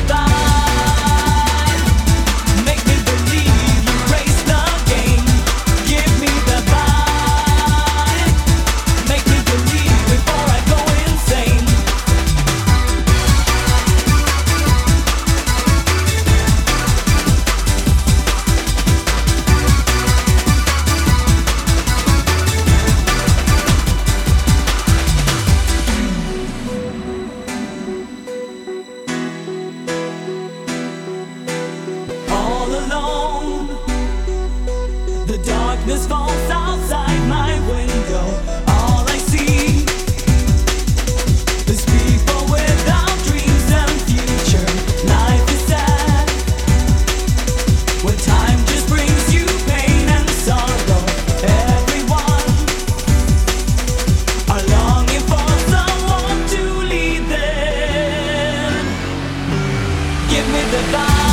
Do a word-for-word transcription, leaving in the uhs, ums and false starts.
vibe. Make me believe you raise the game. Give me the vibe. Make me believe before I go insane. All alone, the darkness falls outside my window. All I see is people without dreams and future. Life is sad when time just brings you pain and sorrow. Everyone are longing for someone to lead them. Give me the vibe.